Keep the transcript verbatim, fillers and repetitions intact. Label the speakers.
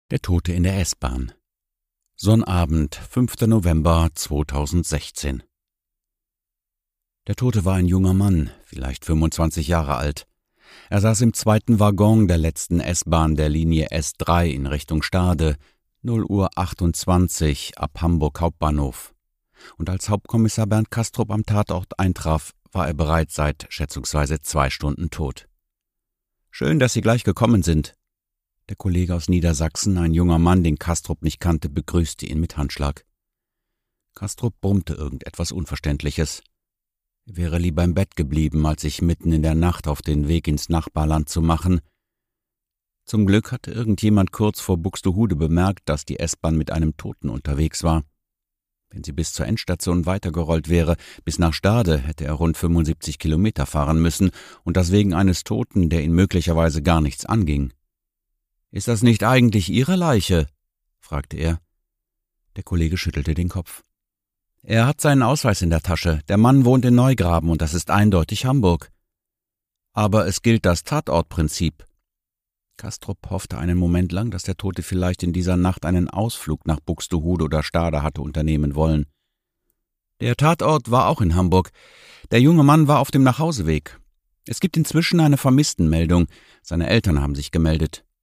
Speaker 1: Der Tote in der S-Bahn. Sonnabend, fünfter November zweitausendsechzehn. Der Tote war ein junger Mann, vielleicht fünfundzwanzig Jahre alt. Er saß im zweiten Waggon der letzten S-Bahn der Linie S drei in Richtung Stade, null Uhr achtundzwanzig ab Hamburg Hauptbahnhof. Und als Hauptkommissar Bernd Kastrop am Tatort eintraf, war er bereits seit schätzungsweise zwei Stunden tot. »Schön, dass Sie gleich gekommen sind.« Der Kollege aus Niedersachsen, ein junger Mann, den Kastrop nicht kannte, begrüßte ihn mit Handschlag. Kastrop brummte irgendetwas Unverständliches. Er wäre lieber im Bett geblieben, als sich mitten in der Nacht auf den Weg ins Nachbarland zu machen. Zum Glück hatte irgendjemand kurz vor Buxtehude bemerkt, dass die S-Bahn mit einem Toten unterwegs war. Wenn sie bis zur Endstation weitergerollt wäre, bis nach Stade, hätte er rund fünfundsiebzig Kilometer fahren müssen, und das wegen eines Toten, der ihn möglicherweise gar nichts anging. »Ist das nicht eigentlich Ihre Leiche?« fragte er. Der Kollege schüttelte den Kopf. »Er hat seinen Ausweis in der Tasche. Der Mann wohnt in Neugraben und das ist eindeutig Hamburg.« »Aber es gilt das Tatortprinzip.« Kastrop hoffte einen Moment lang, dass der Tote vielleicht in dieser Nacht einen Ausflug nach Buxtehude oder Stade hatte unternehmen wollen. Der Tatort war auch in Hamburg. Der junge Mann war auf dem Nachhauseweg. Es gibt inzwischen eine Vermisstenmeldung. Seine Eltern haben sich gemeldet.